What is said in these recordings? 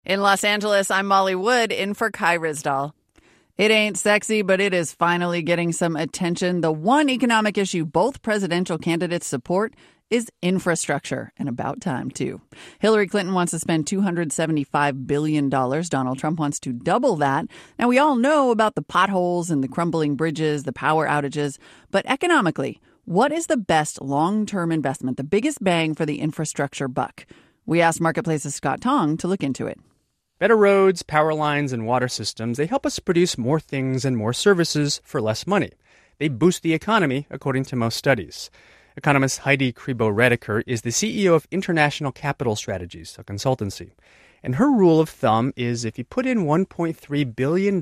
In Los Angeles, I'm Molly Wood, in for Kai Ryssdal. It ain't sexy, but it is finally getting some attention. The one economic issue both presidential candidates support is infrastructure, and about time, too. Hillary Clinton wants to spend $275 billion. Donald Trump wants to double that. Now, we all know about the potholes and the crumbling bridges, the power outages, but economically, what is the best long-term investment, the biggest bang for the infrastructure buck? We asked Marketplace's Scott Tong to look into it. Better roads, power lines, and water systems, they help us produce more things and more services for less money. They boost the economy, according to most studies. Economist Heidi Kribo-Rediker is the CEO of International Capital Strategies, a consultancy. And her rule of thumb is if you put in $1.3 billion...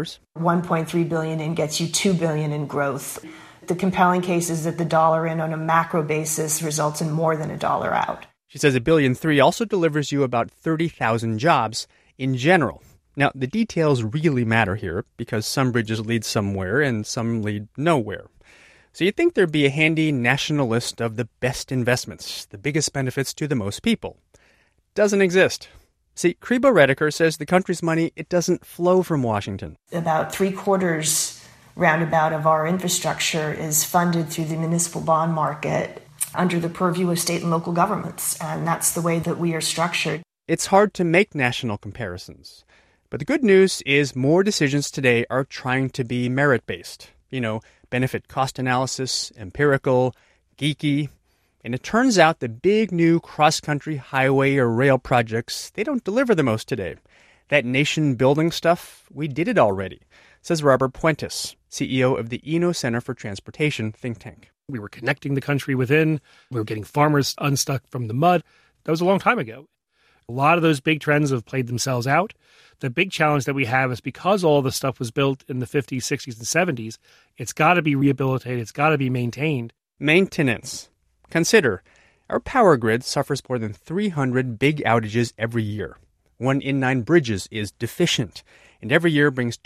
$1.3 billion in gets you $2 billion in growth. The compelling case is that the dollar in on a macro basis results in more than a dollar out. She says $1.3 billion also delivers you about 30,000 jobs in general. Now, the details really matter here because some bridges lead somewhere and some lead nowhere. So you'd think there'd be a handy national list of the best investments, the biggest benefits to the most people. Doesn't exist. See, Kribo-Rediker says the country's money, it doesn't flow from Washington. About 3/4 roundabout of our infrastructure is funded through the municipal bond market under the purview of state and local governments, and that's the way that we are structured. It's hard to make national comparisons. But the good news is more decisions today are trying to be merit-based. Benefit cost analysis, empirical, geeky. And it turns out the big new cross-country highway or rail projects, they don't deliver the most today. That nation-building stuff, we did it already, says Robert Puentes, CEO of the Eno Center for Transportation think tank. We were connecting the country within. We were getting farmers unstuck from the mud. That was a long time ago. A lot of those big trends have played themselves out. The big challenge that we have is because all the stuff was built in the 50s, 60s, and 70s, it's got to be rehabilitated. It's got to be maintained. Maintenance. Consider, our power grid suffers more than 300 big outages every year. 1 in 9 bridges is deficient, and every year brings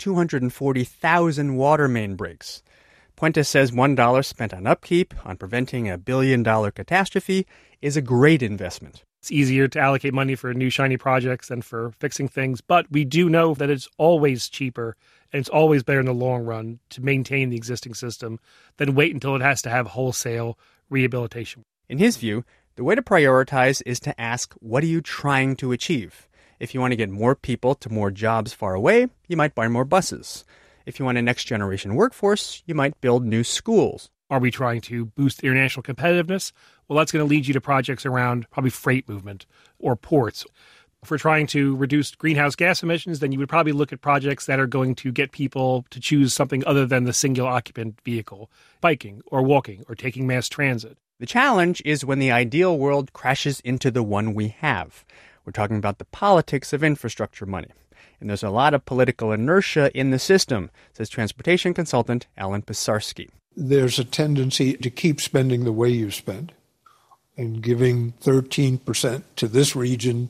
240,000 water main breaks. Puentes says $1 spent on upkeep, on preventing a $1 billion catastrophe, is a great investment. It's easier to allocate money for new shiny projects than for fixing things, but we do know that it's always cheaper and it's always better in the long run to maintain the existing system than wait until it has to have wholesale rehabilitation. In his view, the way to prioritize is to ask, what are you trying to achieve? If you want to get more people to more jobs far away, you might buy more buses. If you want a next-generation workforce, you might build new schools. Are we trying to boost international competitiveness? Well, that's going to lead you to projects around probably freight movement or ports. If we're trying to reduce greenhouse gas emissions, then you would probably look at projects that are going to get people to choose something other than the single occupant vehicle, biking or walking or taking mass transit. The challenge is when the ideal world crashes into the one we have. We're talking about the politics of infrastructure money. And there's a lot of political inertia in the system, says transportation consultant Alan Pisarski. There's a tendency to keep spending the way you spend and giving 13% to this region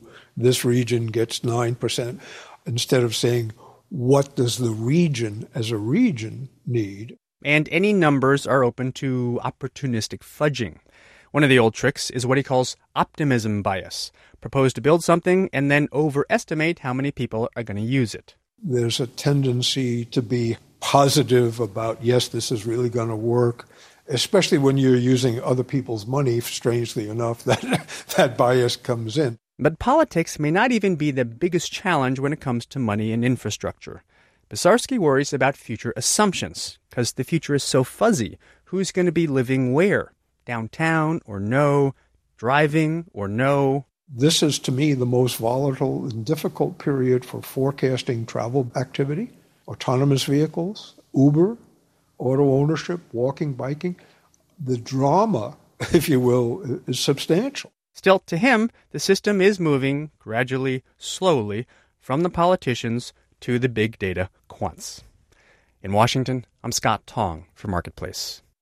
gets 9%, instead of saying, what does the region as a region need? And any numbers are open to opportunistic fudging. One of the old tricks is what he calls optimism bias. Propose to build something and then overestimate how many people are going to use it. There's a tendency to be positive about, yes, this is really going to work, especially when you're using other people's money. Strangely enough, that bias comes in. But politics may not even be the biggest challenge when it comes to money and infrastructure. Pisarski worries about future assumptions, because the future is so fuzzy. Who's going to be living where? Downtown or no? Driving or no? This is, to me, the most volatile and difficult period for forecasting travel activity. Autonomous vehicles, Uber, auto ownership, walking, biking. The drama, if you will, is substantial. Still, to him, the system is moving gradually, slowly, from the politicians to the big data quants. In Washington, I'm Scott Tong for Marketplace.